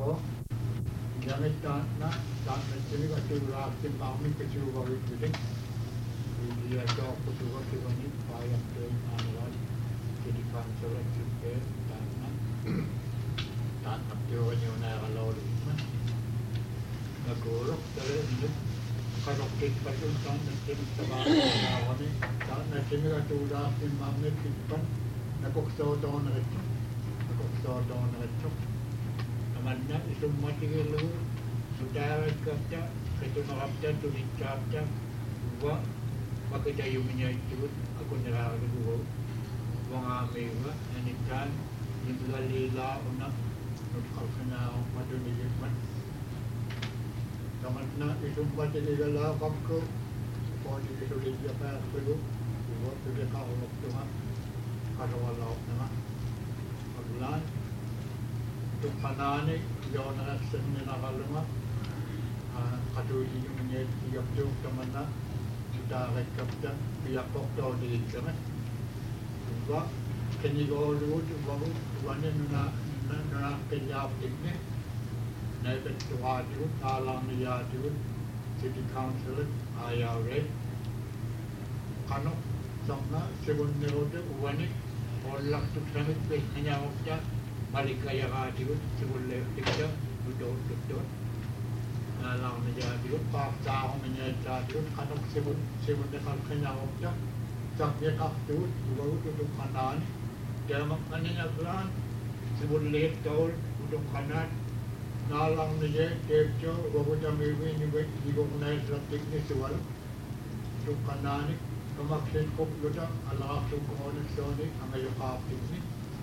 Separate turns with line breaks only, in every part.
ko jangan tak sini kat tu rakyat kami kecil bagi kita dia jauh betul betul ni payah tu anuan jadi kansel juga tak dia ni kalau ni aku terus ni kalau kita pun nanti sebab ni tak nanti kat tu rakyat kami kita aku tahu itu Amannya itu mati lu sudah kerja itu nerapnya tu dicapnya gua pakai jayunya itu aku nerap dulu gua ngambil ini kan itu lila untuk kalau madu ni kan amannya itu mati lila aku kau itu dia apa dulu gua tu dia kau waktu kalau walau nama bulan Tupanani, yon action ni nakalunga, katu ini punya tiap jauh kemana sudah rekapnya biar kokto di sana. Juga kini gol dulu, baru nuna kerja ini, naik tua dulu, alam dia dulu, city council, IRA, kanu, sama sebenarnya uani, orang tu kami hanya orang balik kaya radio sebelum kita duduk alam menjadi pak tahu menjadi kalau sebelum dekat kenyang dia tak dia tu baru duduk kanan dia maknanya pelan sebelum letak duduk kanan alam menjadi dia baru jam ini di guna strategi ni soal duduk kanan kemaksud kop luda Allah tu koneksi ni ambil apa ini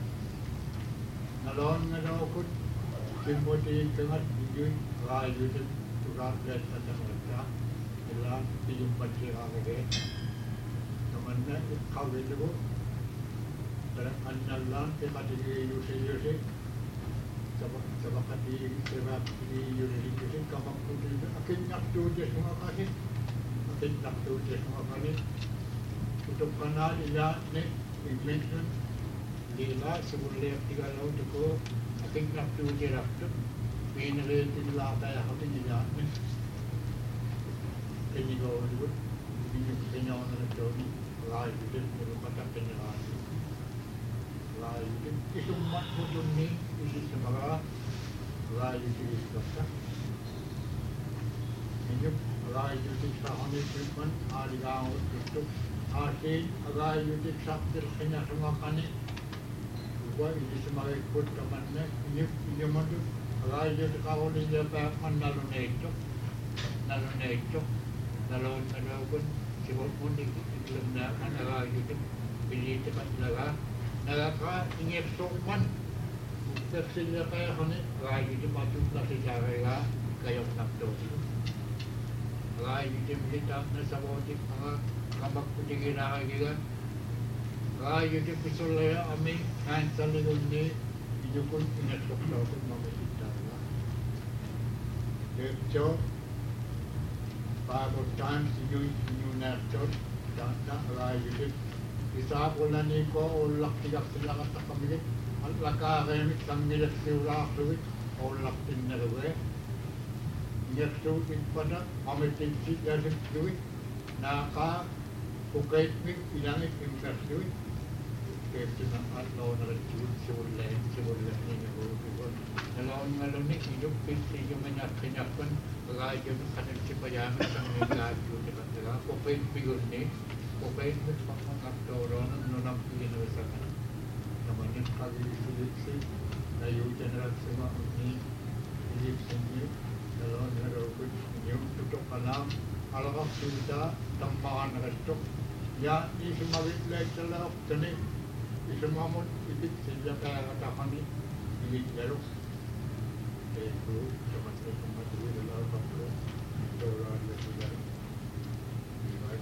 Alon ngado Timothy tengah hijau rayu itu turut lihat tentang mereka dalam dijumpa kira lagi temannya kau itu dalam anjalan tempat di Yusuf sebab di sebab di Yusuf kamu itu akhirnya tu dia semua kali untuk kenal dia ni England Lila sebelum tiga tahun itu, akhirnya nak tu je raktu, minere tiga tahun yang kami jalan, kini kau itu, ini kini orang itu ni, lagi itu merupakan penyelamat, lagi itu mat pun ni, itu sebagai lagi itu apa? Ini lagi itu saham itu pun ada yang itu, asyik lagi itu sakit kena semua kani. Wah ini sebagai ikut temannya ini mana raja kalau dia pakai nalun itu pun sebab pun di dalam mana raja itu pilih tempat neraka ini sopan tersedia kayak mana raja itu masuk ke sejarah kayak nak tahu raja itu kita nasabah di kampak putih kita juga Raja itu pisulnya kami cancel itu ni itu pun ingat doktor pun mami kita lah. Kerja pada time new nature dan raja itu bisa bulan ni ko ulak tiga setengah tak kami alaka kami kami dah siulah tu ulak tinggal we. Nyatu pada kami tinggi dari tu naka bukai ni ilang investasi Kepti nak lawan ada sebelum ni kalau ni hidup hidup menyaksikan raja tu kan supaya menjaga juga dengan kopi figur ni kopi ni memang ada orang nonam pilih nusakan namanya kali seleksi dari generasi semua ni hidup sendiri kalau ada orang yang tutup alam kalau sudah tambahan restok ya ini semua wilayah lah jenis semua pun itu sejak kapan ni ini jalur itu sama dulu dalam waktu orang yang sudah dibuat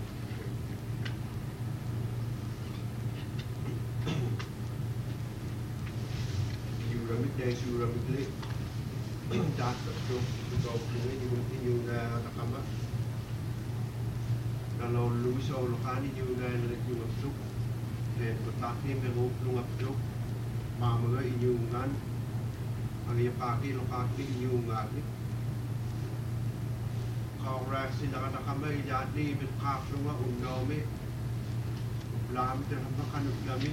Yuramit dari Yuramit tak betul betul ini juga nakama kalau lu bisa lokani juga lagi masuk dan tetapi menguap lungat juk mama injungan
ali kaki lo kaki yung ngati kau reaksi nak kama ijadi bit kafrunga undomi lam terhamba kanut kami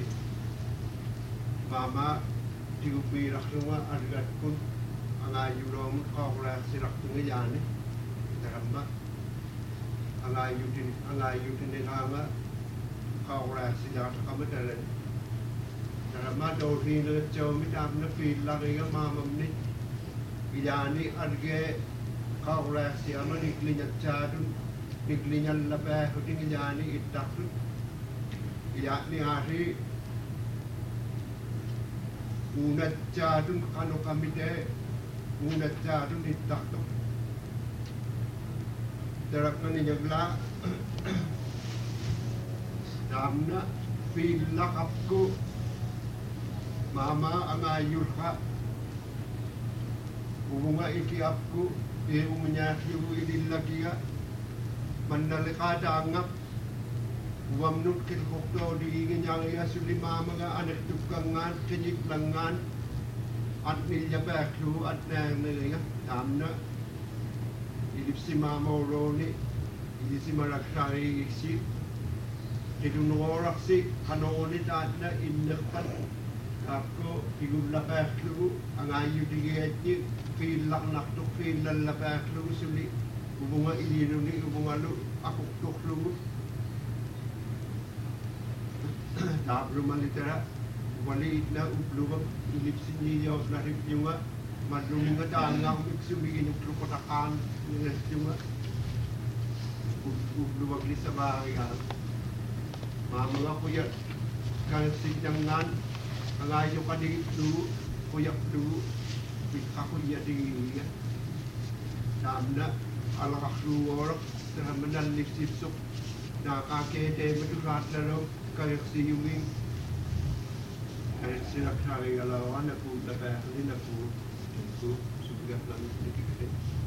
mama diupi rakrunga argat kun angayu rom kau reaksi rakrunga jani terhamba angayu tin kama kau reaksi nak kama terhamba Ramad Odin Chomit Abna Feed Lariga Mamamni Idani Adge Kaurasi Amani Clina Chadun Niklina Labe Hutting Yani Itaku Yatni Hari Una Chadun Kanokamide Una Chadun Itaku Terakani Yagla Damna Feed Lakapku Mama angayul ka Ubunga ikiapku Ibu menyakyu idillagia Mandalikada angap Wamnut kilkokto diingin yang ia suli mama nga anak tukangan Kenyik langan At nilya beklu at nang nilya Tamna Idip si mama uroni Idip si maraksari iksi Tidungorak si kanonit at na inakpan Ako igula paklu ang ayu digeti feel lak naktok feel la paklu suli ubunga ilino ni ubunga lu ako toklu tablo malitera wali na ubluga ilipsin niyo na ripyunga madunga tangang miksubigin yung trukotakan ni restunga ubluga glisa bahagia mamanga kuya kan sidangan Angayo ka dito, kuyak dulu, ako iya dingin. Damna, alakaklu orak, terhamenan lipsipsuk, nakakete maturat laro, kayak siyuming. Kaya sinakari alawan, aku labahin, aku sugat lang dikit.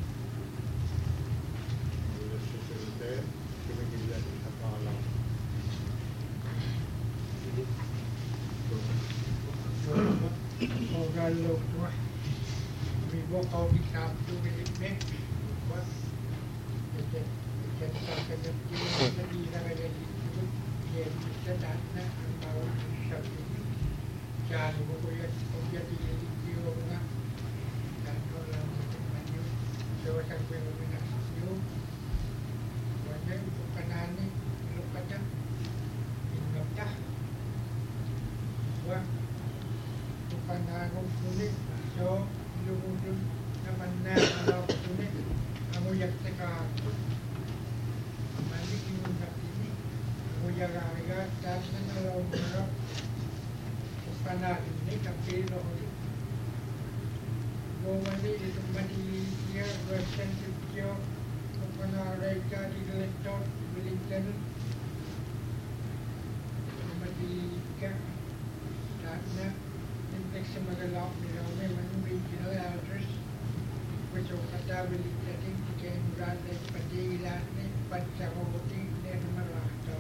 Mula sa salita, kinagila sa paalam.
Kalau tuh, ibu kau bisa tuh miliknya, buat jadi kerja jadi kerja itu, dia bisa dana atau sesuatu. Jangan buku ya, jadi dia orang dan orang macam dosa kriminalisasi, banyak bukan aneh, lupa dah, ingat dah, wah. Panagong kulit, so lumudun naman na alaw kulit, amuyak sa kakot, malik yung nakini, amuyak ariga, tapos na alaw mura, panagin ang pilo ulit. Gumali, itong maniliya, Western Sityo, kung panaray ka, diletor, biligyan, maniliya, tapos na, Next magalaw nila may regional elders which are katabilitating again rather padila ni pansakoti ni marato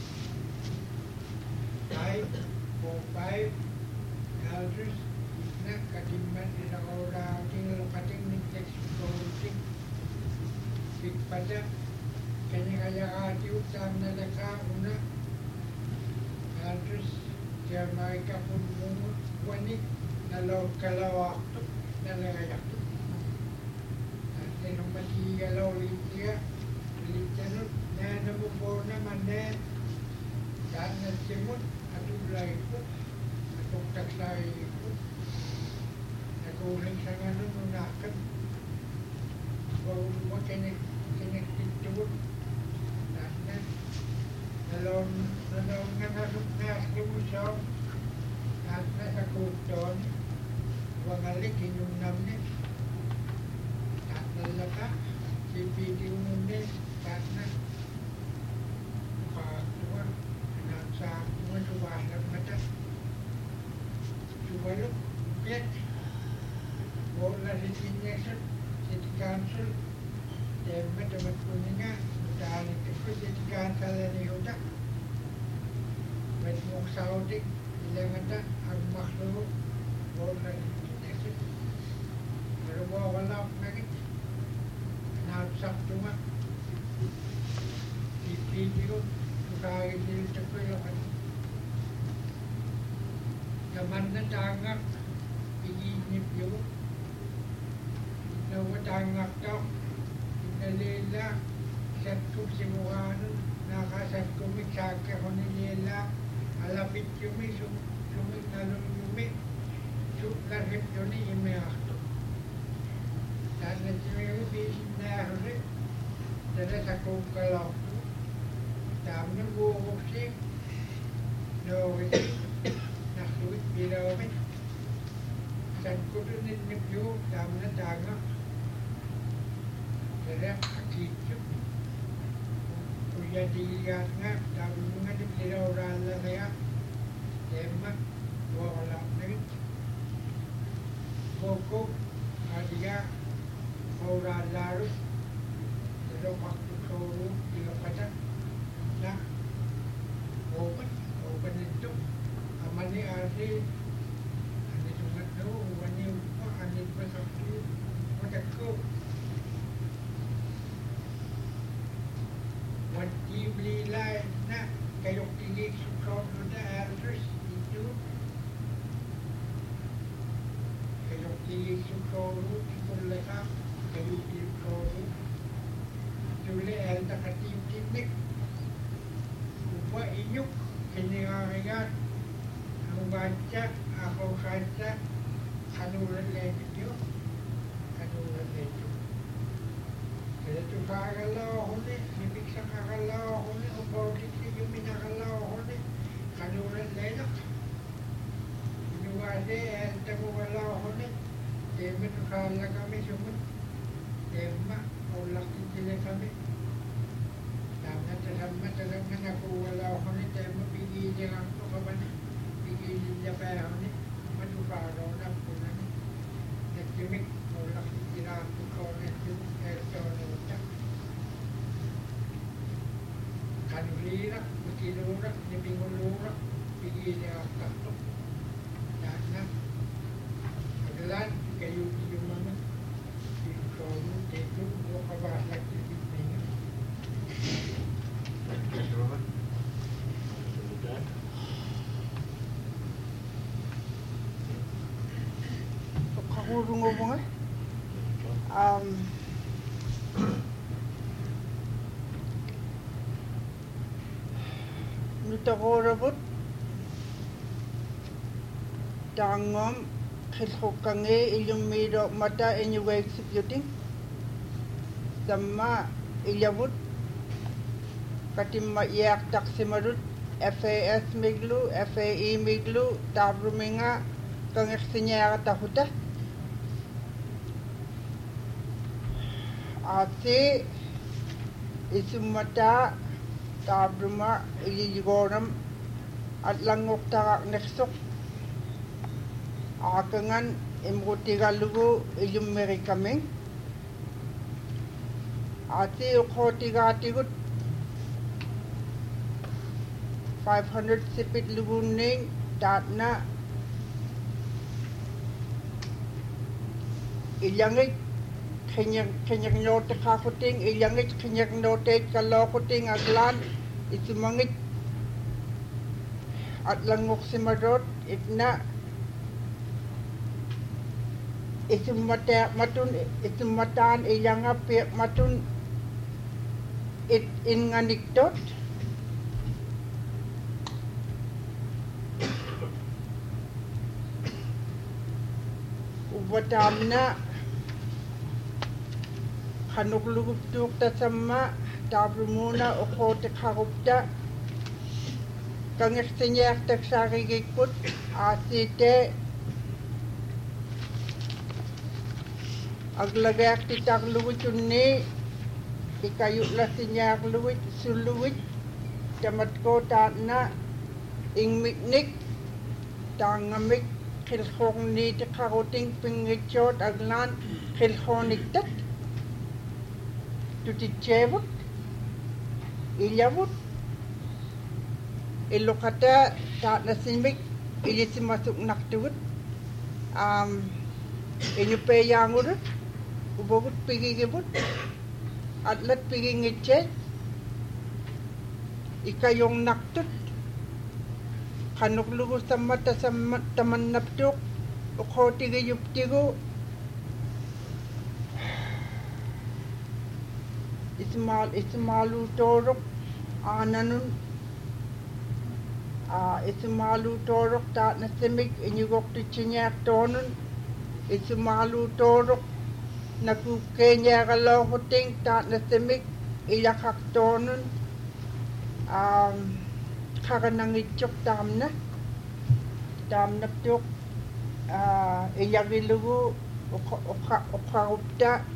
5 elders na katimban nila ora tinggal kating ni text coding big pada kanya kaya ati utam na laka una elders kaya mereka pun Wani nalaw kalawak tu nalayak tu. Dan mati kalau lihat lihat na nabubuo na mana dan nasimut atau belai pun atau taklai pun nakuling sangat nunakan baru kena itu dan nalaw nganasuk nas kemusau at nasa kuton, wangalik inyong namin, at nalaka, sipitin mo din, at na, mukatuwa, nasa matuwalang mata, suwalok, yet, wala si Sinyasal, City Council, dahil matamat ko nga, mataalik ko City Council na nihuda, may mong Saudi, ilang ata, ang makhluk wala nito sartunga ipidigo tukagil takoy Yaman na tangak iinip yun nawatangak daw inalila set ko si Muhanan nakasat ko may sakya ko nilila alapit yung may sumit na lumi larip yun ni ime akto dahil na siya yung bisin na huli dahil sa kong kalaw ko dami ng buhok siya no nakluwit bilaw kami san ko doon nipyo dami na tanga dahil akit yun kuya digat nga dami mga nipilaw rala kaya tema wala na rin Koko, adiga, ora laru, pero waktu kau tiga pada, na, open itu, amani ada, ane cuma tu, ane bersatu, macam kau, wanti beli lain, na, kayu tinggi suka muda harus itu. Sukoru, Kuleka, Kayuki Koru, Jule el Takatim Timnik, Upa Inyuk, Kiniangan, ang baca, ako kaca, kanulan lejo, kanulan lejo. Kaya ito kakalaw ko ni, ibig sa kakalaw ko ni, o bawdik yung minakalaw ko ni, kanulan lejo. Inuwade, el taguwalaw ko ni, Tema tu kala kami semua, tema ulak kecil kami. Dalam aku walau kami tema pergi jangan tu kapan pergi japa kami, maju karo nak punan. Nekimik ulak kecil aku kau nekim erjau nekam. Kanurirak, bekilurak, nebingulurak, pergi jangan tu. Dan adalah kayu di mana di kayu itu apa bahasa kita ini
Aku ngomong Nita ko rabot tangom Kilhukange ilumiro mata anyway executing Sama ilyabut Katimma yak taksimarut FAS miglu, FAE miglu Tabruminga Kangeksinya tahuta Ate Isumata Tabruma iligoram At langok tarak neksok Akangan imrutigalugu ilumerikaming Ati ukotigatigut 500 sipit luguning tatna ilangit kenyang note kakuting ilangit kenyang note kalokuting aglan isumangit at langok simarot itna Isumatan ilanga pek matun it in anekdot ubatamna hanukluguptuk tasama tabrumuna okote karupta kangestenyak taksarigikut asite Aglagak titak luwit unni ikayut la sinyak luwit suluwit tamat ko tatna ing miknik tangamik khilkhong ni tikaruting pingichot aglan khilkhonik tat tutichevut ilyavut ilokata tatna simik ilisimasuk naktuwut inyupe yangurut ubobut pigigibut atlet pigingitchet ikayong naktut kanuklugu samata taman naptuk ukotiga yuptigu ismalu torok ananun ismalu torok ta nasimik inyugok tichinyak tonun ismalu torok nakukenya kalau huting ta nasimik ilakak tonun kakanangitchok tamna tuk iyagilugu ukharupta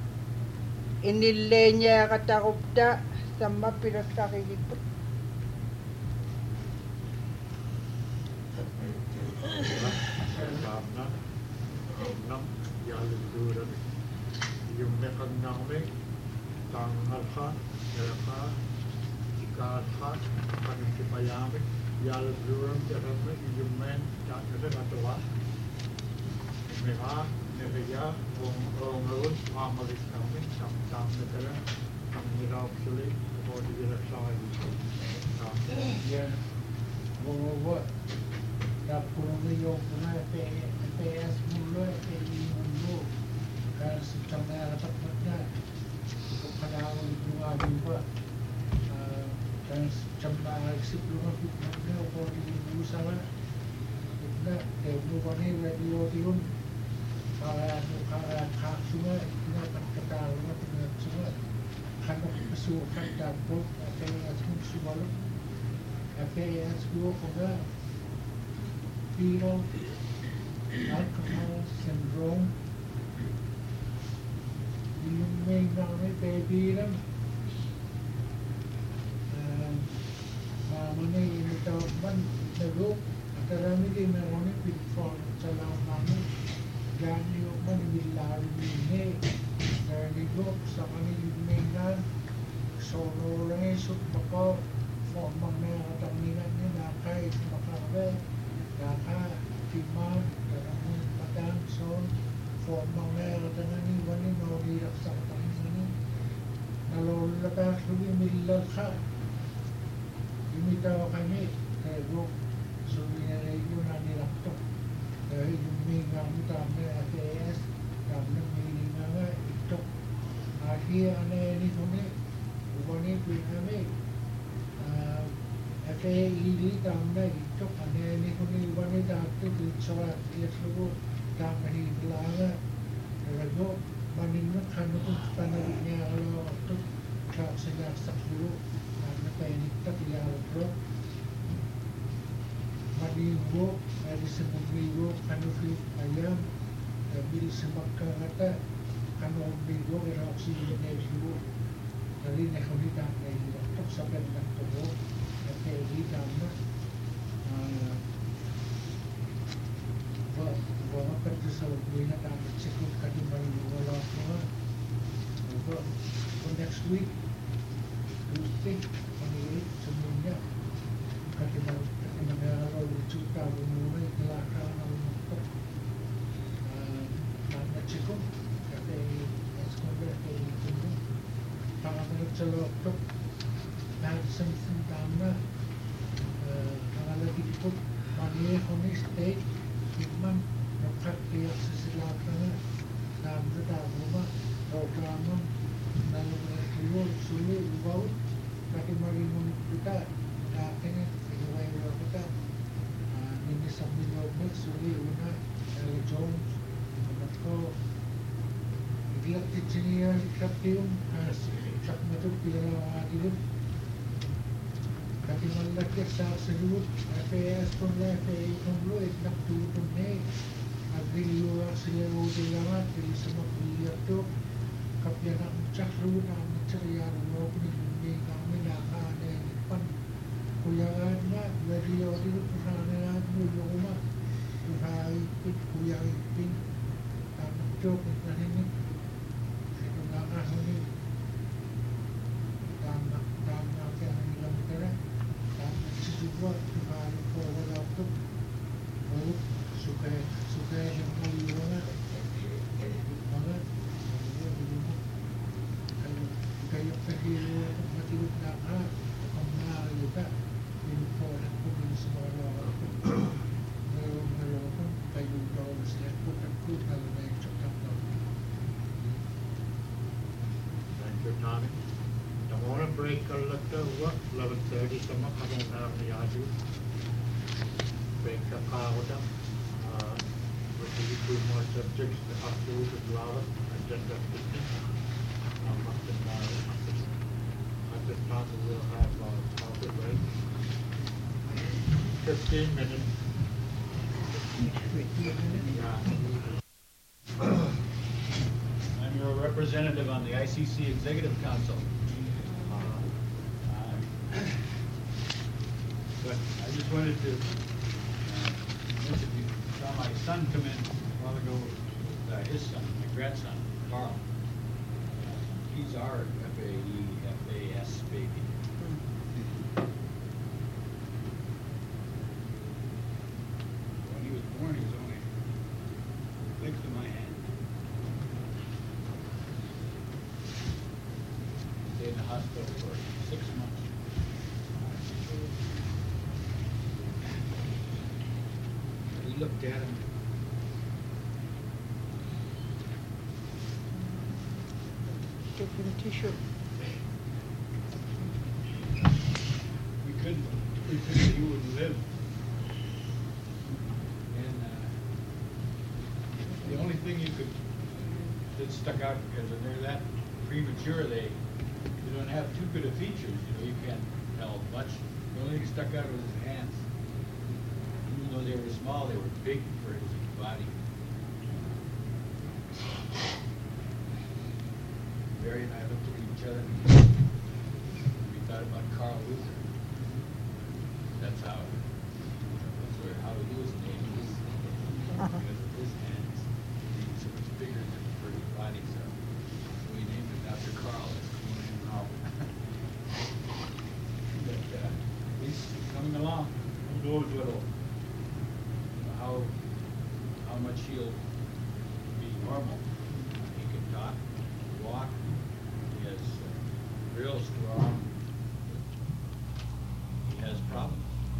inilenya katarupta sama pinagkakikipot.
Yung mekanangme tangalha yalaka ikalha kanipayame yalduram jarame yumen tatase atwa meha neya ongarun amalis kami sam netala kamira actually about the raksai
ya bawa dapur beliau pernah PS mulu PI mulu kan secara dapat makna kepada orang tua juga dan secara sebelum makna orang ibu sama makna bukan ini radio tiun para kak semua ini akan ketahuan semua karena kesukaan dapur PS semua PS dua juga fetal alcohol syndrome yung may baby lang mama na initawag man nalok at karami din meron yung pitfall sa lang namin yan yung man nilari nini narinig sa kanil may nan solo lang yung sut bako formang na katanginan niya nakay makabe naka timan karamang patang son formang na katanginan wani naulirak sa katanginan nalolabas lumimilal ka imitaw kami kaya bro so minalayo na nilaktok dahil yung may gamit kami at AS kami may nga itok ahiya na yan ito na ubani po kami FAED tamda itok ane ko ni ubani dati ditsorat iatlugo tamda hilanga rago manin na kano kung panawid niya alo ito kaya sila sa kulo napainita kaya bro manigo dari sebumigo kano fi ayam bil semakangata kano bigo era oksigen bigo dari nekonita na itok sa bendak to FAED tamda bahwa kerja sebelumnya kami cukup kali mengelola next week Tuesday mengirik sebelumnya kali mengelola juta mulai kelakaan untuk kami cukup kata sekolah itu para mencelok dan semacamnya kalau lagi ikut mani honis state Iman dapat lihat sesilapnya dalam rumah program dalam keluar sulu bau bagi marimun kita akhirnya kedua kita ini sambil ngobrol suli una Jones atau lihat di sini ya kaptium cak metu bila adilum kati malaki sa sebut FAS pun lah FAI pun lo nak tu pun ni agri luar seluruh dilamat dari semua kuliah tu kapia nak cak lu nak mencari lo pun ni kami nak ada depan kuliah nak radio itu pernah tu rumah tuhai pit kuliah pin tak cok ini itu nak ni dan yang dalam kita buat kembali ke waktu baru suka yang paling banget di rumah kalau Pagkilo ako matulog na ka, ang naalita, pinupolat ko din sa mga naloko, tayong dollars na kutan-kutan na yung tsakap na.
Thank you, Tommy. Tomorrow break work 11:30 sama kami na riyadu. Break ka ako da. We'll do 2 more subjects up to the Lava agenda 15. At this time we will have coffee break. 15 minutes.
I'm your representative on the ICC Executive Council. But I just wanted to mention, you saw my son come in a while ago with his son, my grandson, Carl. He's our FAS baby. When he was born, he was only the length of my hand. Stayed in the hospital for 6 months. We looked at him.
Give him tissue.
We couldn't, he wouldn't live. And the only thing that stuck out, because when they're that premature, they don't have too good of features, you can't tell much. The only thing that stuck out was his hands. Even though they were small, they were big for his body. Barry and I looked at each other, we thought about Carl Luther. That's how he was named, because of his hands. He was so much bigger for his body, so we named him after Carl. That's a cool name now. But he's coming along. Who knows how much he'll be normal. He can talk, walk. He has real strong. He has problems.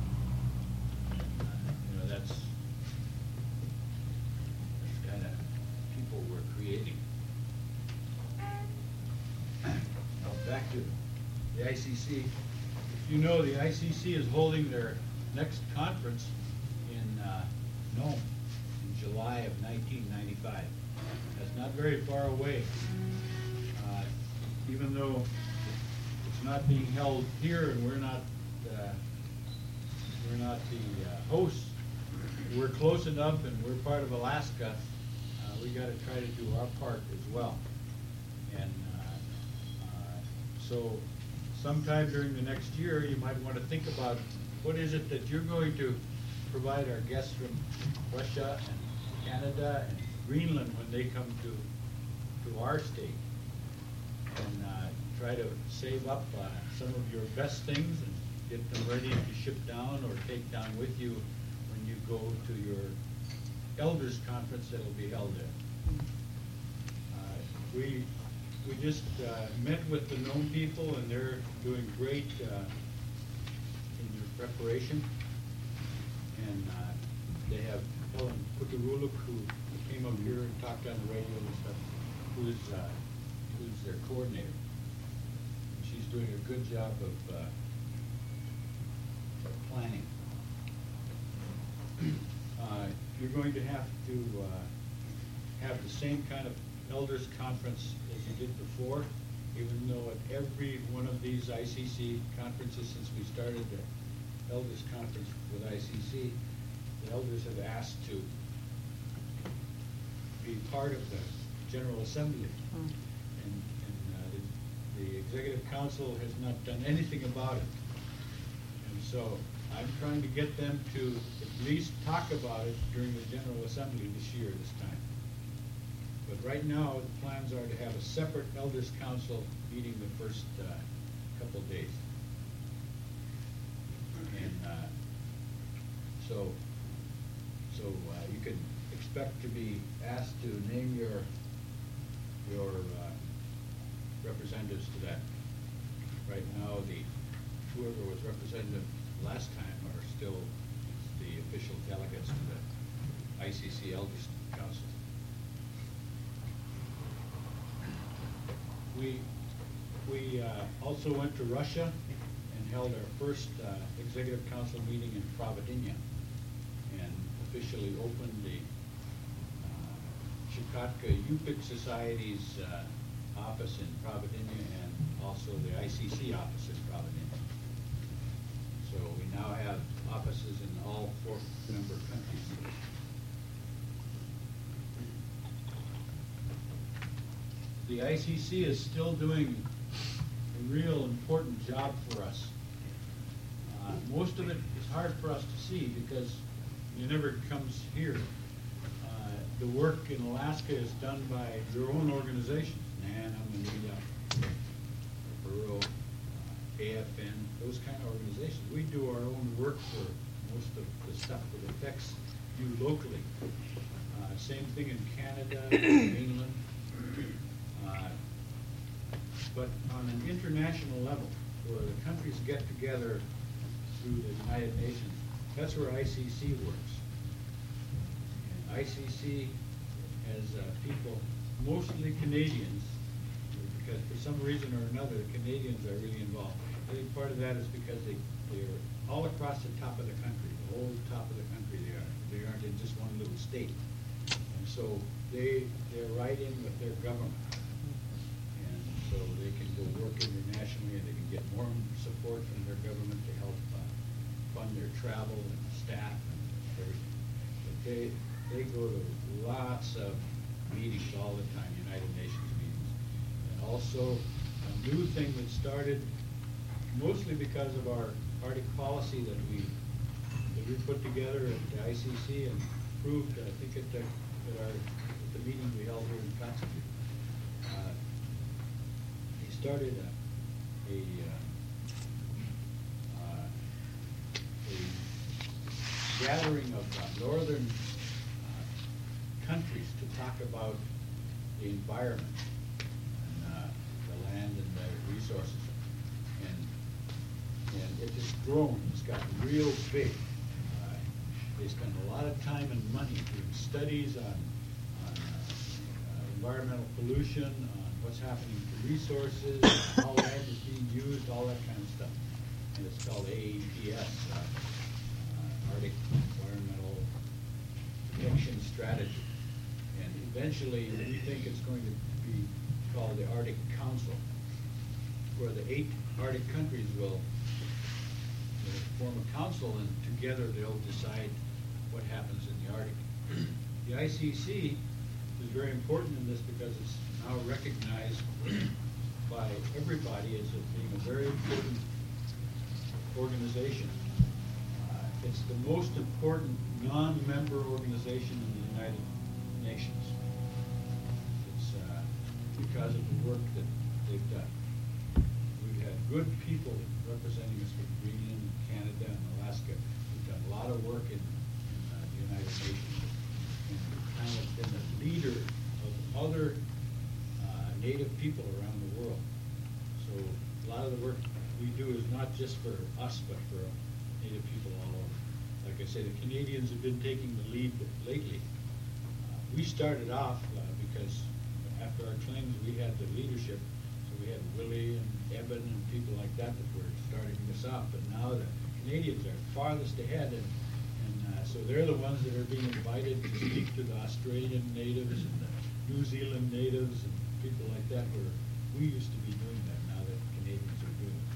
That's kind of people we're creating. Now back to the ICC. If you know, the ICC is holding their next conference in Nome in July of 1995. That's not very far away. Even though it's not being held here and we're not the hosts, we're close enough and we're part of Alaska. We got to try to do our part as well. And so sometime during the next year, you might want to think about what is it that you're going to provide our guests from Russia and Canada and Greenland when they come to our state, and try to save up some of your best things and get them ready to ship down or take down with you when you go to your elders conference that'll be held there. We just met with the Nome people, and they're doing great in their preparation. And they have Helen Putaruluk, who came up here and talked on the radio and stuff, who's their coordinator. And she's doing a good job of planning. You're going to have the same kind of elders conference as you did before, even though at every one of these ICC conferences since we started the elders conference with ICC, the elders have asked to be part of the General Assembly. And the Executive Council has not done anything about it. And so I'm trying to get them to at least talk about it during the General Assembly this time. But right now, the plans are to have a separate Elders Council meeting the first couple of days. And so you can expect to be asked to name your representatives to that right now, whoever was representative last time are still the official delegates to the ICC Elders Council. We also went to Russia and held our first Executive Council meeting in Providencia and officially opened the Chukotka Yupik Society's office in Providencia and also the ICC office in Providencia. So we now have offices in all 4 member countries. The ICC is still doing a real important job for us. Most of it is hard for us to see because it never comes here. The work in Alaska is done by your own organizations, NANA, Manila, Peru, AFN, those kind of organizations. We do our own work for most of the stuff that affects you locally. Same thing in Canada, England. But on an international level, where the countries get together through the United Nations, that's where ICC works. And ICC has people, mostly Canadians, because for some reason or another, the Canadians are really involved. I think part of that is because they're all across the top of the country, the whole top of the country they are. They aren't in just one little state. And so they're right in with their government. So they can go work internationally and they can get more support from their government to help fund their travel and staff and everything. But they go to lots of meetings all the time, United Nations meetings. And also a new thing that started mostly because of our Arctic policy that we put together at the ICC and approved, I think at the meeting we held here in Kotzebue. Started a gathering of northern countries to talk about the environment and the land and the resources. And it has grown. It's gotten real big. They spend a lot of time and money doing studies on environmental pollution, on what's happening to resources, how land is being used, all that kind of stuff. And it's called AEPS, Arctic Environmental Protection Strategy. And eventually, we think it's going to be called the Arctic Council, where the 8 Arctic countries will form a council, and together they'll decide what happens in the Arctic. The ICC is very important in this because it's now recognized by everybody as being a very important organization. It's the most important non-member organization in the United Nations. It's because of the work that they've done. We've had good people representing us from Greenland, Canada, and Alaska. We've done a lot of work in the United Nations, and we've kind of been a leader of other Native people around the world. So a lot of the work we do is not just for us, but for Native people all over. Like I say, the Canadians have been taking the lead lately. We started off because after our claims we had the leadership, so we had Willie and Evan and people like that were starting this off. But now the Canadians are farthest ahead, and so they're the ones that are being invited to speak to the Australian natives and the New Zealand natives and people like that, where we used to be doing that. Now that Canadians are doing it.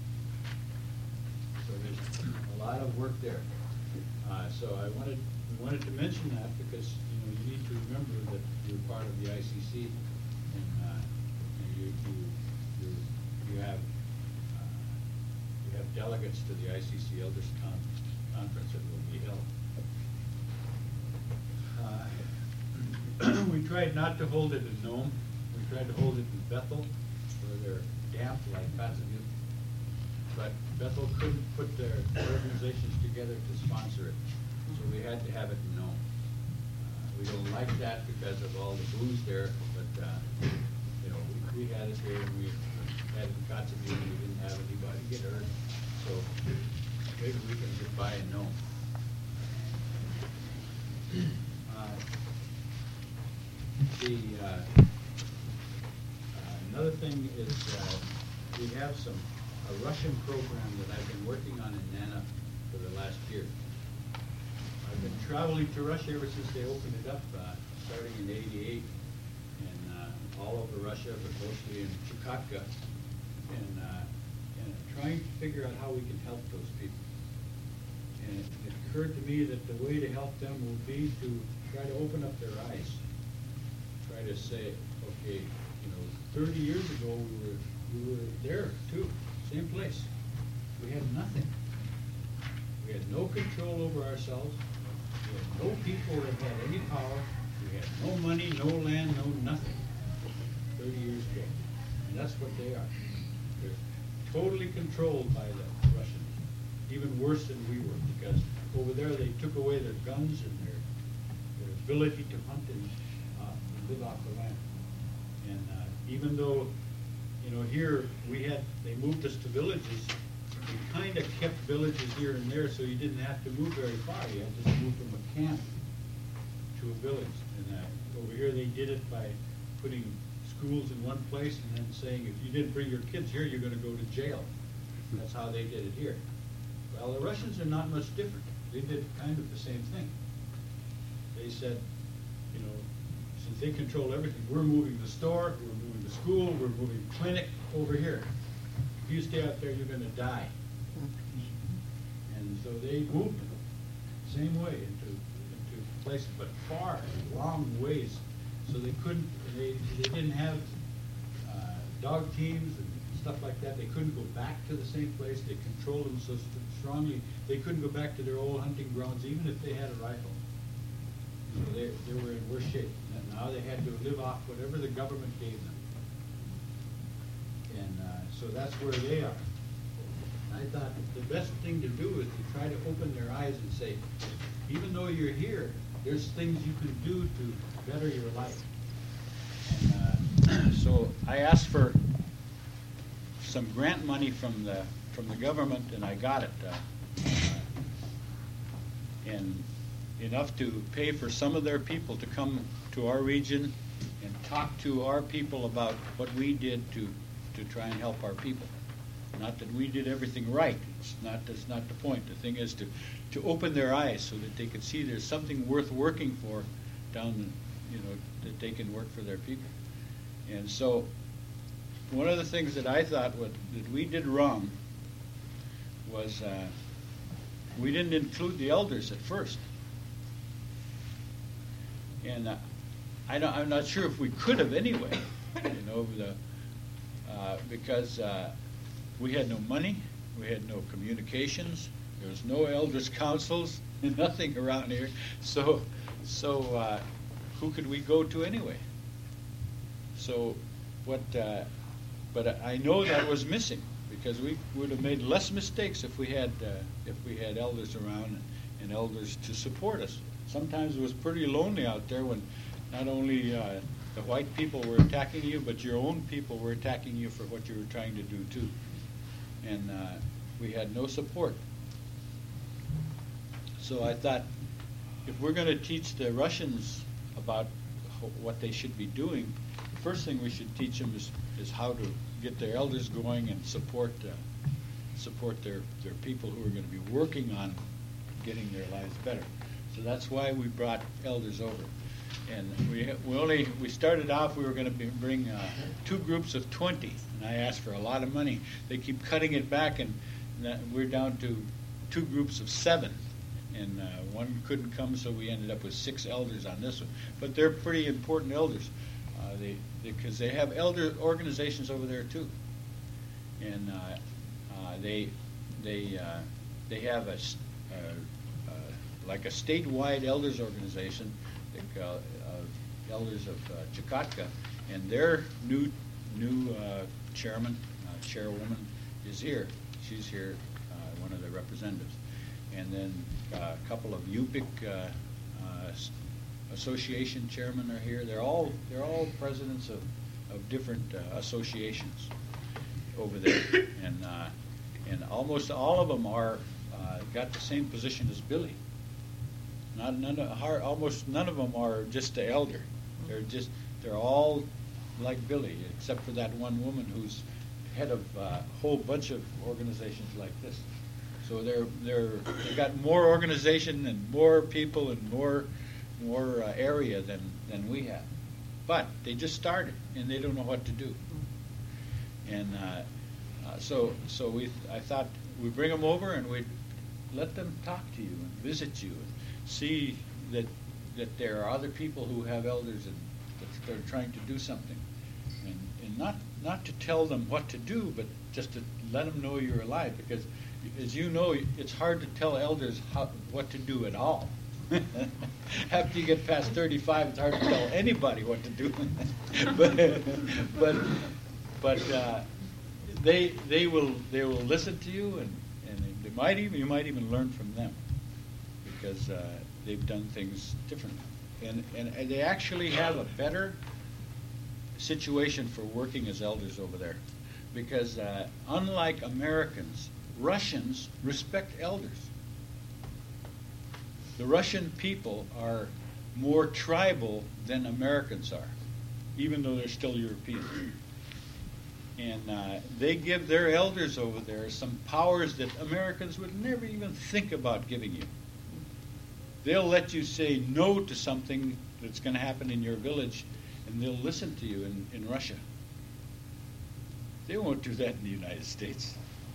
So there's a lot of work there. So we wanted to mention that because you need to remember that you're part of the ICC, and you have delegates to the ICC Elders Conference that will be held. We tried not to hold it in Nome. We tried to hold it in Bethel, where they're damp like Kotzebue. But Bethel couldn't put their organizations together to sponsor it, so we had to have it in Nome. We don't like that because of all the booze there, but we had it there, and we had in Kotzebue, we didn't have anybody get hurt, so maybe we can get by and know. Another thing is we have a Russian program that I've been working on in Nana for the last year. I've been traveling to Russia ever since they opened it up, starting in '88, and all over Russia, but mostly in Chukotka, and trying to figure out how we can help those people. And it occurred to me that the way to help them would be to try to open up their eyes. Try to say, okay, 30 years ago we were there too, same place. We had nothing. We had no control over ourselves. We had no people that had any power. We had no money, no land, no nothing 30 years ago. And that's what they are. They're totally controlled by the Russians, even worse than we were, because over there they took away their guns and their ability to hunt and live off the land. And even though, here they moved us to villages, we kind of kept villages here and there, so you didn't have to move very far. You had to move from a camp to a village. And over here they did it by putting schools in one place and then saying, if you didn't bring your kids here, you're going to go to jail. That's how they did it here. Well, the Russians are not much different. They did kind of the same thing. They said, since they control everything, we're moving the store, we're moving the school, we're moving clinic over here. If you stay out there, you're going to die. And so they moved them same way into places, but far, long ways. So they couldn't, they didn't have dog teams and stuff like that. They couldn't go back to the same place. They controlled them so strongly, they couldn't go back to their old hunting grounds, even if they had a rifle. So they were in worse shape. And now they had to live off whatever the government gave them. And so that's where they are. And I thought the best thing to do is to try to open their eyes and say, even though you're here, there's things you can do to better your life. And so I asked for some grant money from the government, and I got it. And enough to pay for some of their people to come to our region and talk to our people about what we did to try and help our people. Not that we did everything right. That's not the point. The thing is to open their eyes so that they could see there's something worth working for down, that they can work for their people. And so one of the things that I thought that we did wrong was we didn't include the elders at first. And I'm not sure if we could have anyway, because we had no money, we had no communications, there was no elders' councils, nothing around here. So who could we go to anyway? So but I know that was missing, because we would have made less mistakes if we had elders around and elders to support us. Sometimes it was pretty lonely out there when not only the white people were attacking you, but your own people were attacking you for what you were trying to do too. And we had no support. So I thought, if we're going to teach the Russians about what they should be doing, the first thing we should teach them is how to get their elders going and support their people who are going to be working on getting their lives better. So that's why we brought elders over. And we started off, we were going to bring 2 groups of 20, and I asked for a lot of money. They keep cutting it back, and we're down to 2 groups of 7. And one couldn't come, so we ended up with 6 elders on this one. But they're pretty important elders, because they have elder organizations over there too. And they have like a statewide elders organization, elders of Chukotka, and their new chairwoman is here. She's here, one of the representatives, and then a couple of Yupik association chairmen are here. They're all presidents of different associations, over there, and almost all of them are got the same position as Billy. Almost none of them are just the elder. They're all like Billy, except for that one woman who's head of a whole bunch of organizations like this. So they've got more organization and more people and more area than we have. But they just started and they don't know what to do. And so I thought we'd bring them over and we'd let them talk to you and visit you and see that there are other people who have elders and that they're trying to do something, and not to tell them what to do, but just to let them know you're alive. Because, as you know, it's hard to tell elders what to do at all. After you get past 35, it's hard to tell anybody what to do. but they will listen to you, and you might even learn from them, because they've done things differently, and they actually have a better situation for working as elders over there, because unlike Americans, Russians respect elders. The Russian people are more tribal than Americans are, even though they're still European. And they give their elders over there some powers that Americans would never even think about giving you. They'll let you say no to something that's going to happen in your village, and they'll listen to you in Russia. They won't do that in the United States.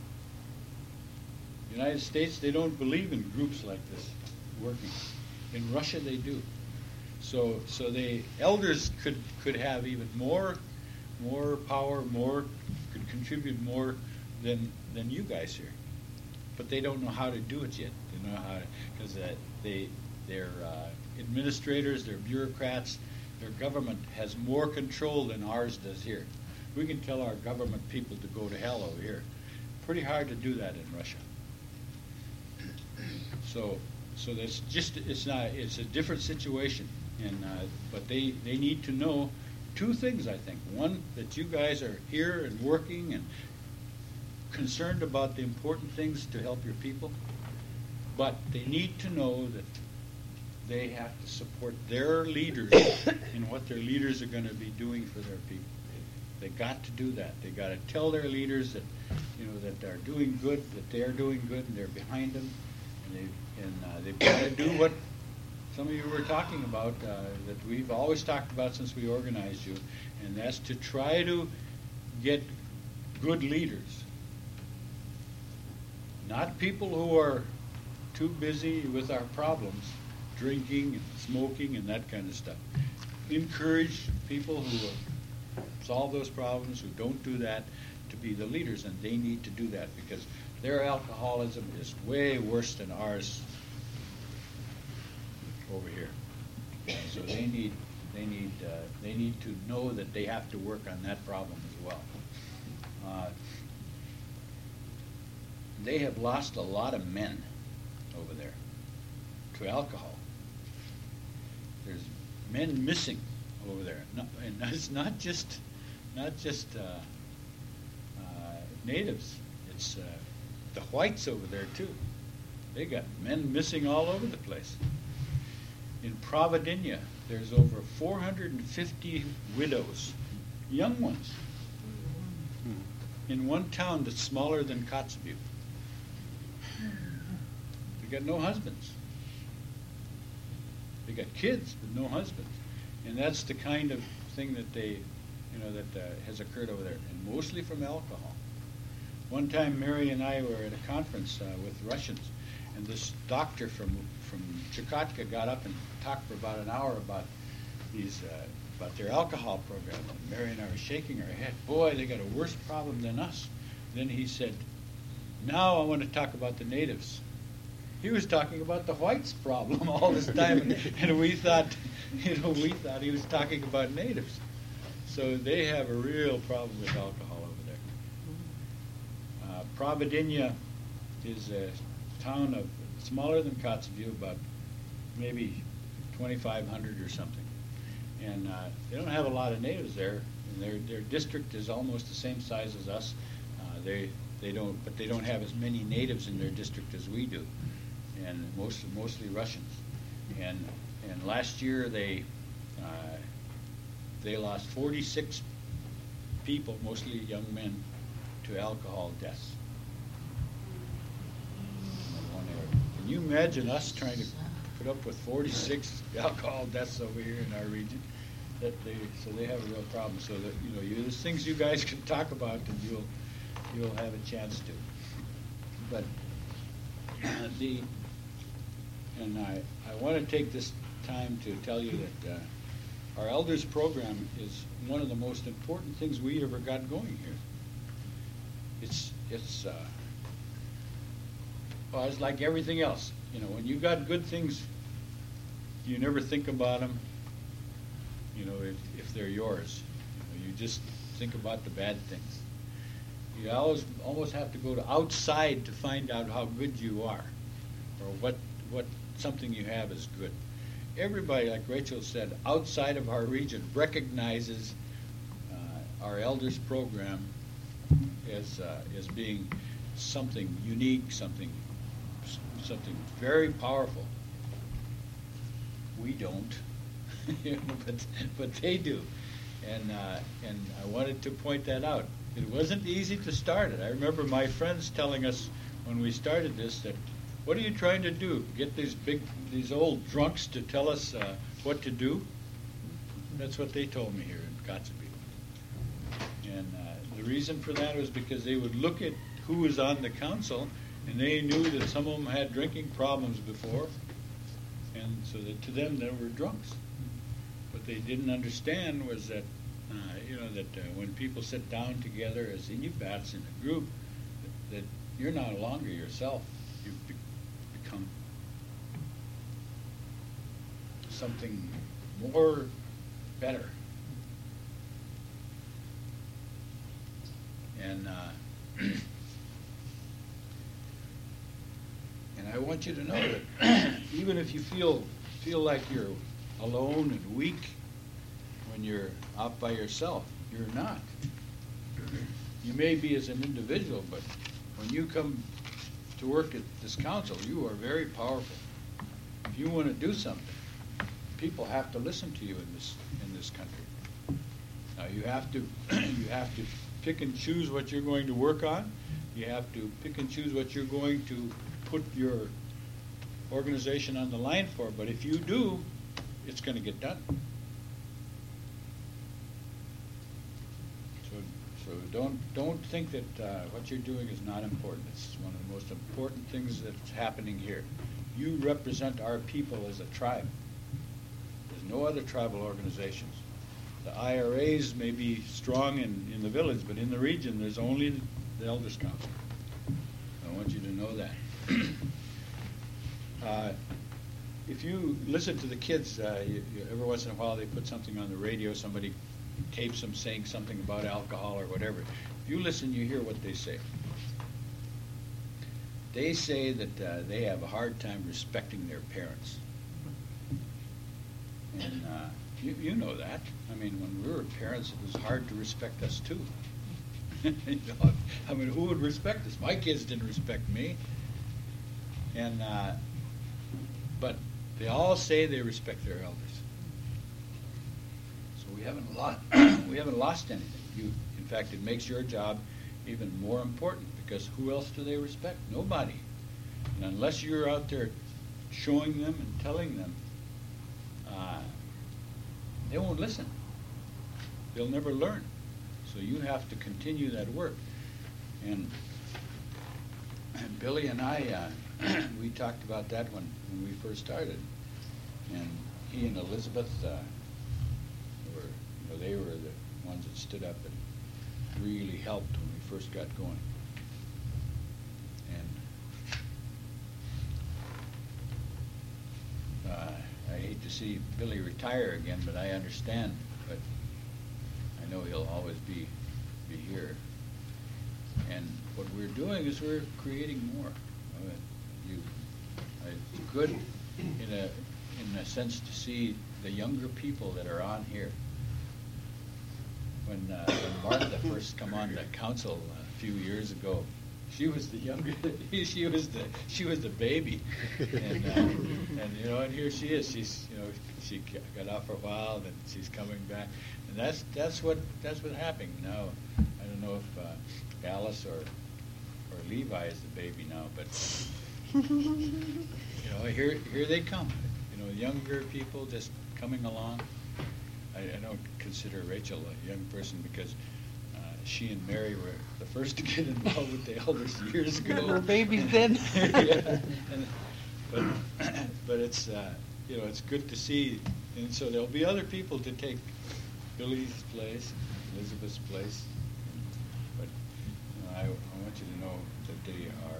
The United States, they don't believe in groups like this working. In Russia, they do. So the elders could have even more power, could contribute more than you guys here. But they don't know how to do it yet. They know how, because they're administrators, they're bureaucrats. Their government has more control than ours does here. We can tell our government people to go to hell over here. Pretty hard to do that in Russia. So it's a different situation, but they need to know two things, I think. One, that you guys are here and working and concerned about the important things to help your people, but they need to know that they have to support their leaders in what their leaders are going to be doing for their people. They got to do that. They got to tell their leaders that that they're doing good, that they're doing good, and they're behind them, and they've got to do what some of you were talking about, that we've always talked about since we organized you, and that's to try to get good leaders. Not people who are too busy with our problems, drinking and smoking and that kind of stuff. Encourage people who solve those problems, who don't do that, to be the leaders, and they need to do that because their alcoholism is way worse than ours over here. So they need to know that they have to work on that problem as well. They have lost a lot of men over there to alcohol. There's men missing over there, and it's not just natives. It's the whites over there too. They got men missing all over the place. In Providencia, there's over 450 widows, young ones, in one town that's smaller than Kotzebue. They got no husbands. They got kids, but no husbands. And that's the kind of thing that that has occurred over there, and mostly from alcohol. One time, Mary and I were at a conference with Russians, and this doctor from Chukotka got up and talked for about an hour about their alcohol program. And Mary and I were shaking our head. Boy, they got a worse problem than us. Then he said, "Now I want to talk about the natives." He was talking about the whites' problem all this time, and we thought he was talking about natives. So they have a real problem with alcohol over there. Providencia is a town of smaller than Kotzebue, about maybe 2,500 or something, and they don't have a lot of natives there. And their district is almost the same size as us. they don't have as many natives in their district as we do, and mostly Russians. And last year they lost 46 people, mostly young men, to alcohol deaths. In one area. Can you imagine us trying to put up with 46 alcohol deaths over here in our region? So they have a real problem. So that there's things you guys can talk about, and you'll have a chance to. But I want to take this time to tell you that our elders program is one of the most important things we ever got going here. It's like everything else. When you got good things, you never think about them. If they're yours, you just think about the bad things. You almost have to go to outside to find out how good you are, or what something you have is good. Everybody, like Rachel said, outside of our region recognizes our elders program as being something unique, something very powerful. We don't, but they do, and I wanted to point that out. It wasn't easy to start it. I remember my friends telling us when we started this that, what are you trying to do? Get these old drunks to tell us what to do? That's what they told me here in Kotzebue. And the reason for that was because they would look at who was on the council, and they knew that some of them had drinking problems before, and so that to them they were drunks. What they didn't understand was that, when people sit down together as Iñupiats in a group, that you're no longer yourself. You've become something more better. And and I want you to know that even if you feel like you're alone and weak when you're out by yourself, you're not. You may be as an individual, but when you come to work at this council, you are very powerful. If you want to do something, people have to listen to you in this country. Now you have to pick and choose what you're going to work on. You have to pick and choose what you're going to put your organization on the line for. But if you do, it's going to get done. So don't think that what you're doing is not important. It's one of the most important things that's happening here. You represent our people as a tribe. There's no other tribal organizations. The IRAs may be strong in the village, but in the region there's only the Elders Council. I want you to know that. If you listen to the kids, every once in a while they put something on the radio, somebody tapes them saying something about alcohol or whatever. If you listen, you hear what they say. They say that they have a hard time respecting their parents. And you know that. I mean, when we were parents, it was hard to respect us too. I mean, who would respect us? My kids didn't respect me. And but they all say they respect their elders. So we haven't lost anything. In fact, it makes your job even more important, because who else do they respect? Nobody. And unless you're out there showing them and telling them, they won't listen. They'll never learn. So you have to continue that work. And Billy and I, we talked about that when we first started. And he and Elizabeth they were the ones that stood up and really helped when we first got going. And I hate to see Billy retire again, but I understand. But I know he'll always be here. And what we're doing is we're creating more. It's good in a sense to see the younger people that are on here. When Martha first come on the council few years ago. She was the younger. she was the baby, and and here she is. She's she got off for a while, then she's coming back, and that's what's happening now. I don't know if Alice or Levi is the baby now, but here they come. Younger people just coming along. I don't consider Rachel a young person because she and Mary were the first to get involved with the elders years ago.
We were babies then.
Yeah, but it's it's good to see, and so there'll be other people to take Billy's place, Elizabeth's place. But I want you to know that they are.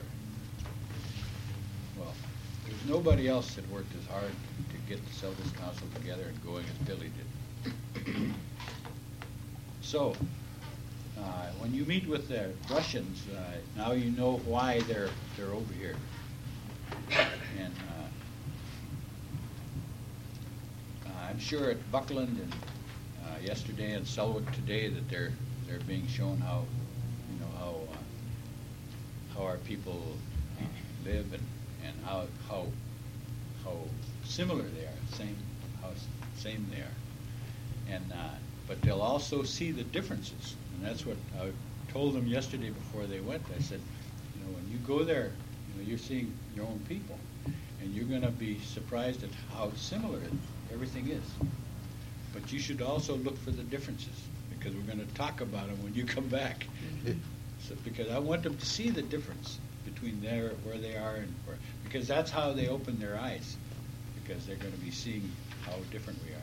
Well, there's nobody else that worked as hard to get the Southern Council together and going as Billy did. So, when you meet with the Russians, now you know why they're over here. And I'm sure at Buckland and yesterday and Selwood today that they're being shown how our people live and how similar they are, how same they are, and but they'll also see the differences, and that's what I told them yesterday before they went. I said, when you go there, you're seeing your own people, and you're going to be surprised at how similar everything is. But you should also look for the differences, because we're going to talk about them when you come back. So, because I want them to see the difference between where they are and because that's how they open their eyes, because they're going to be seeing how different we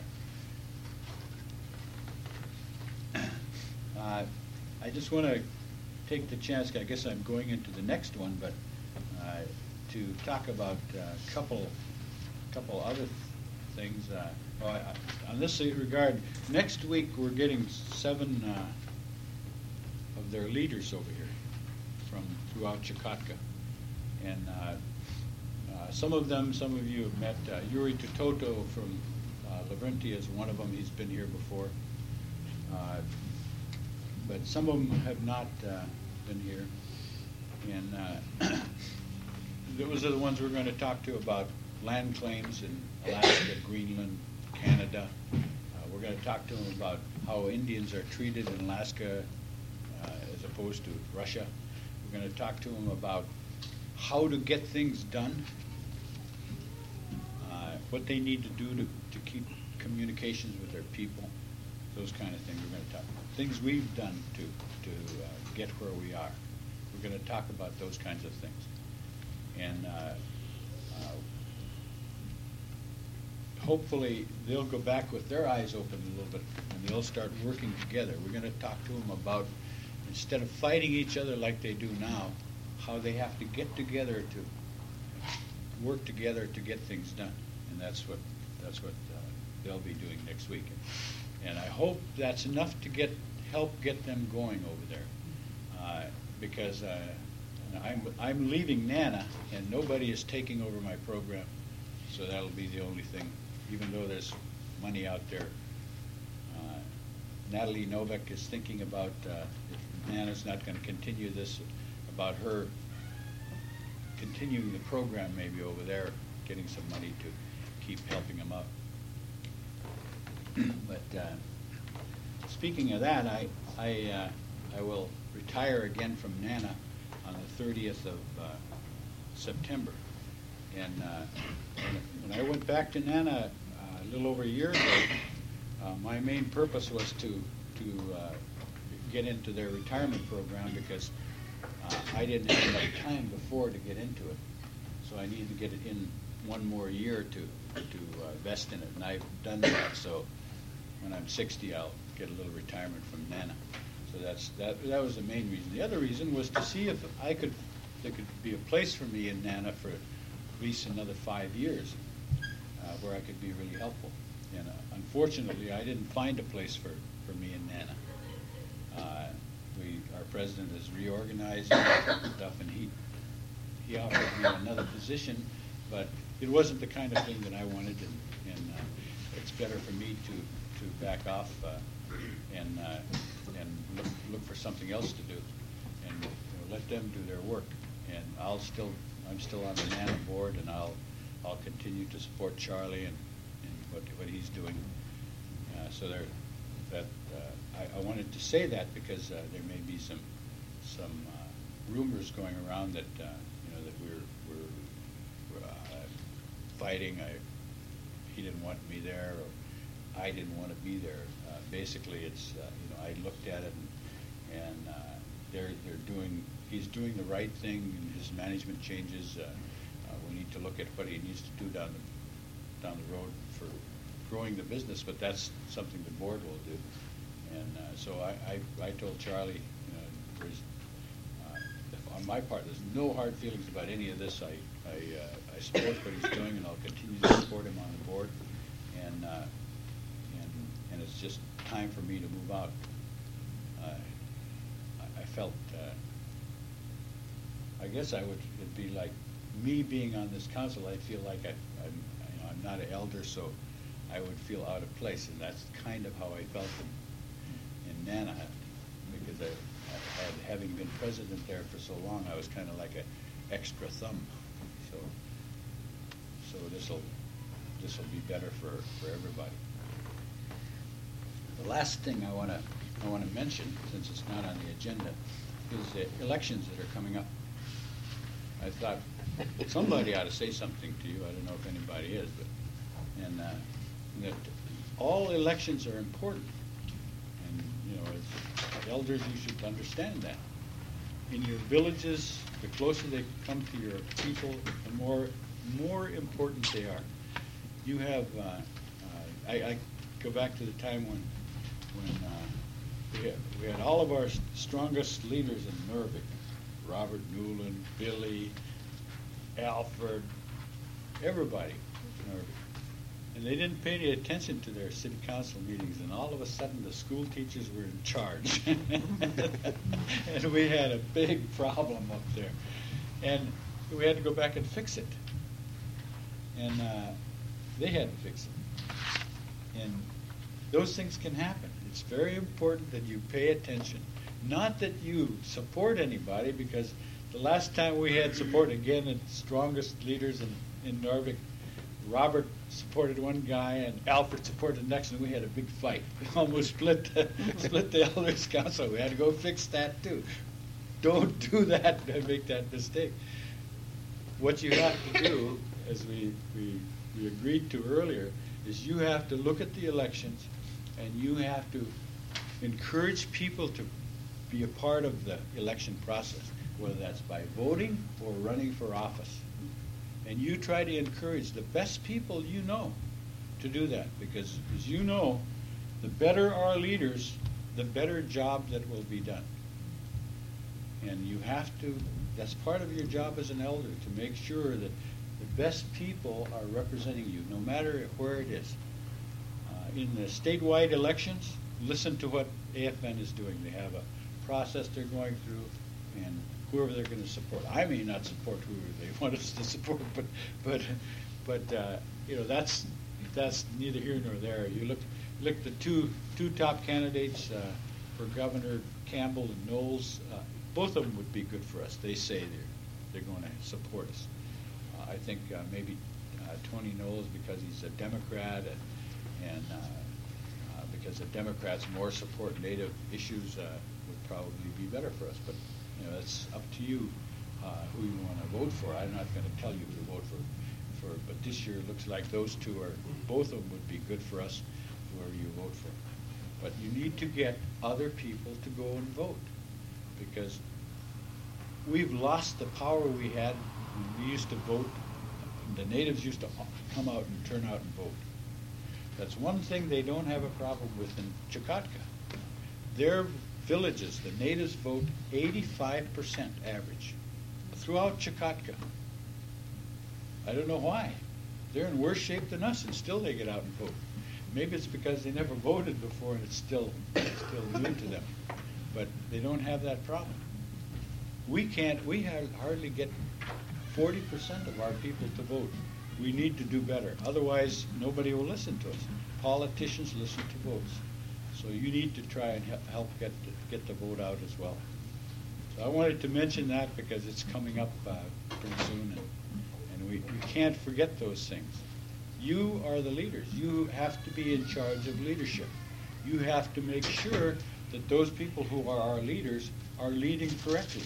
are. I just want to take the chance, I guess I'm going into the next one, but to talk about a couple other things. On this regard, next week we're getting 7 of their leaders over here from throughout Chukotka. And some of you have met. Yuri Tototo from Lavrenti is one of them. He's been here before. But some of them have not been here. And those are the ones we're going to talk to about land claims in Alaska, Greenland, Canada. We're going to talk to them about how Indians are treated in Alaska as opposed to Russia. We're going to talk to them about how to get things done, what they need to do to keep communications with their people, those kind of things. We're going to talk about things we've done to get where we are. We're going to talk about those kinds of things. And hopefully they'll go back with their eyes open a little bit and they'll start working together. We're going to talk to them about, instead of fighting each other like they do now, how they have to get together to work together to get things done. And that's what they'll be doing next week. And I hope that's enough to help get them going over there, because I'm leaving NANA and nobody is taking over my program, so that'll be the only thing. Even though there's money out there, Natalie Novak is thinking about if NANA's not going to continue this, about her continuing the program maybe over there, getting some money to keep helping them out. But speaking of that, I will retire again from NANA on the 30th of September. And when I went back to NANA a little over a year ago, my main purpose was to get into their retirement program, because I didn't have enough time before to get into it. So I needed to get it in one more year to invest in it, and I've done that. So when I'm 60, I'll get a little retirement from NANA. So that was the main reason. The other reason was to see if there could be a place for me in NANA for at least another 5 years, where I could be really helpful. And unfortunately, I didn't find a place for me in NANA. Our president is reorganizing stuff, and he offered me another position, but it wasn't the kind of thing that I wanted, and it's better for me to back off and look for something else to do. And let them do their work. And I'm still on the NANA board, and I'll continue to support Charlie and what he's doing. I wanted to say that because there may be some rumors going around that that we're fighting. He didn't want me there, or I didn't want to be there. Basically, it's I looked at it and he's doing the right thing in his management changes. We need to look at what he needs to do down the road for growing the business, but that's something the board will do. And so I told Charlie, on my part, there's no hard feelings about any of this. I support what he's doing, and I'll continue to support him on the board. And it's just time for me to move out. I felt, I guess it'd be like me being on this council. I feel like I'm not an elder, so I would feel out of place, and that's kind of how I felt in NANA, because having been president there for so long, I was kind of like an extra thumb. So this will be better for everybody. The last thing I want to mention, since it's not on the agenda, is the elections that are coming up. I thought somebody ought to say something to you. I don't know if anybody is, but that all elections are important, and as elders you should understand that. In your villages, the closer they come to your people, the more important they are. You have I go back to the time when we had all of our strongest leaders in Noorvik, Robert Newland, Billy, Alfred, everybody in Noorvik. And they didn't pay any attention to their city council meetings, and all of a sudden the school teachers were in charge. And we had a big problem up there. And we had to go back and fix it. And they had to fix it. And those things can happen. It's very important that you pay attention. Not that you support anybody, because the last time we had support, again, the strongest leaders in Noorvik, Robert supported one guy and Alfred supported the next, and we had a big fight. We almost split the elders' council. We had to go fix that too. Don't do that and make that mistake. What you have to do, as we agreed to earlier, is you have to look at the elections and you have to encourage people to be a part of the election process, whether that's by voting or running for office. And you try to encourage the best people you know to do that, because as you know, the better our leaders, the better job that will be done. And you have to, that's part of your job as an elder, to make sure that the best people are representing you, no matter where it is. In the statewide elections, listen to what AFN is doing. They have a process they're going through, and whoever they're going to support. I may not support whoever they want us to support, but that's neither here nor there. You look at the two top candidates for Governor, Campbell and Knowles. Both of them would be good for us. They say they're going to support us. I think maybe Tony Knowles, because he's a Democrat, and because the Democrats more support Native issues, would probably be better for us. But it's up to you who you want to vote for. I'm not going to tell you who to vote for. But this year it looks like those two both of them would be good for us, whoever you vote for. But you need to get other people to go and vote, because we've lost the power we had when we used to vote. The natives used to come out and turn out and vote. That's one thing they don't have a problem with in Chukotka. Their villages, the natives vote 85% average throughout Chukotka. I don't know why. They're in worse shape than us, and still they get out and vote. Maybe it's because they never voted before, and it's still new to them. But they don't have that problem. We hardly get 40% of our people to vote. We need to do better. Otherwise, nobody will listen to us. Politicians listen to votes. So you need to try and help get the vote out as well. So I wanted to mention that because it's coming up pretty soon, and we can't forget those things. You are the leaders. You have to be in charge of leadership. You have to make sure that those people who are our leaders are leading correctly.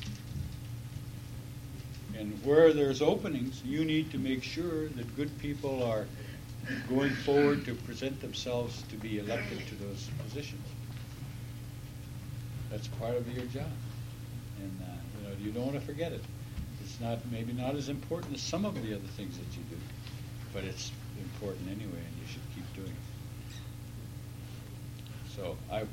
And where there's openings, you need to make sure that good people are going forward to present themselves to be elected to those positions. That's part of your job. And you don't want to forget it. It's maybe not as important as some of the other things that you do, but it's important anyway, and you should keep doing it. So I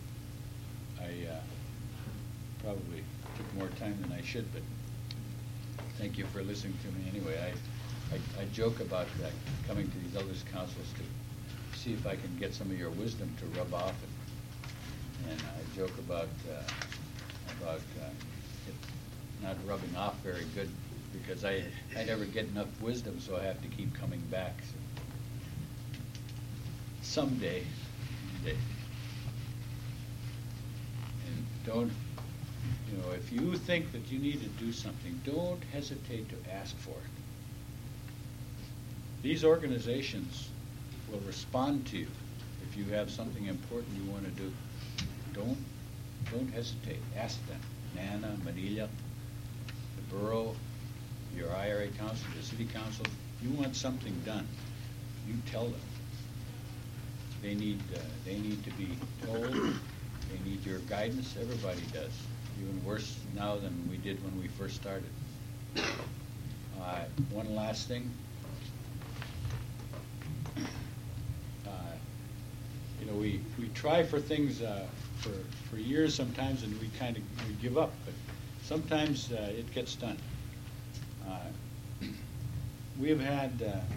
probably took more time than I should, but thank you for listening to me anyway. I joke about coming to these elders' councils to see if I can get some of your wisdom to rub off, and I joke about it not rubbing off very good because I never get enough wisdom, so I have to keep coming back. So someday. And don't, if you think that you need to do something, don't hesitate to ask for it. These organizations will respond to you if you have something important you want to do. Don't hesitate. Ask them. Nana, Manila, the borough, your IRA council, the city council. You want something done, you tell them. They need to be told. They need your guidance. Everybody does. Even worse now than we did when we first started. One last thing. We try for things for years sometimes, and we give up. But sometimes it gets done. We have had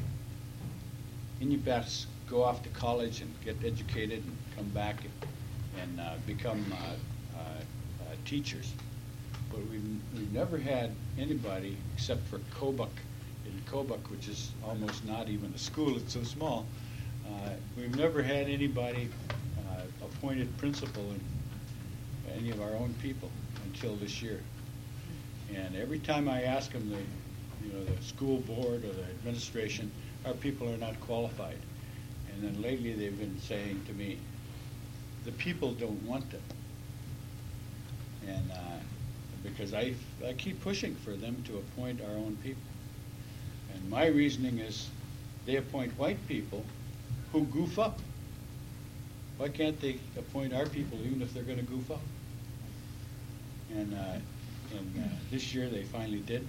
Iñipas go off to college and get educated and come back and become teachers. But we've never had anybody except for Kobuk, in Kobuk, which is almost not even a school, it's so small. We've never had anybody appointed principal in any of our own people until this year. And every time I ask them, the school board or the administration, our people are not qualified. And then lately they've been saying to me, the people don't want them. And because I keep pushing for them to appoint our own people. And my reasoning is they appoint white people who goof up. Why can't they appoint our people even if they're going to goof up? And this year they finally did.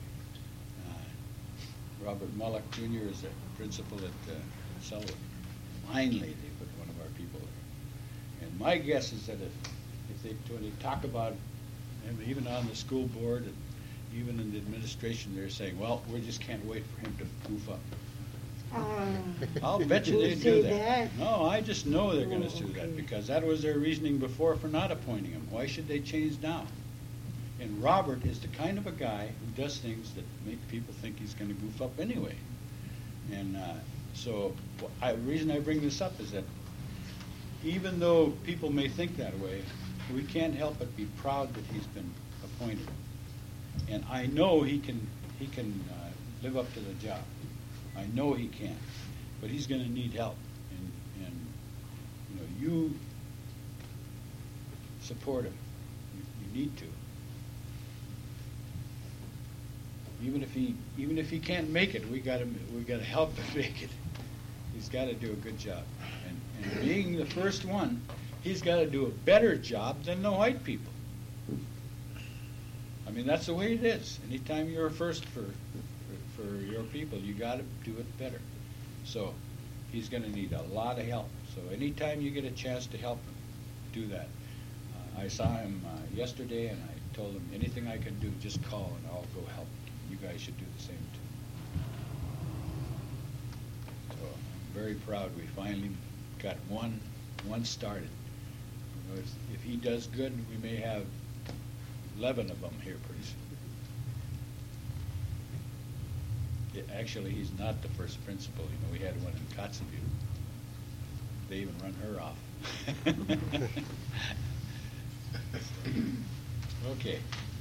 Robert Mullock Jr. is a principal at Selwood. Finally they put one of our people there. And my guess is that when they talk about him, even on the school board and even in the administration, they're saying, well, we just can't wait for him to goof up. I'll bet you they do that. No, I just know they're going to do that because that was their reasoning before for not appointing him. Why should they change now? And Robert is the kind of a guy who does things that make people think he's going to goof up anyway. And so the reason I bring this up is that even though people may think that way, we can't help but be proud that he's been appointed. And I know he can live up to the job. I know he can, but he's going to need help, and you support him. You need to. Even if he can't make it, we got to help him make it. He's got to do a good job, and being the first one, he's got to do a better job than the white people. I mean, that's the way it is. Anytime you're first for your people, you got to do it better. So he's going to need a lot of help. So anytime you get a chance to help him, do that. I saw him yesterday, and I told him anything I can do, just call and I'll go help. You guys should do the same too. So I'm very proud we finally got one started. If he does good, we may have 11 of them here pretty soon. Actually, he's not the first principal. We had one in Kotzebue. They even run her off. Okay.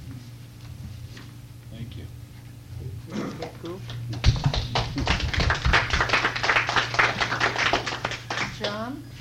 Thank you.
Get go. John?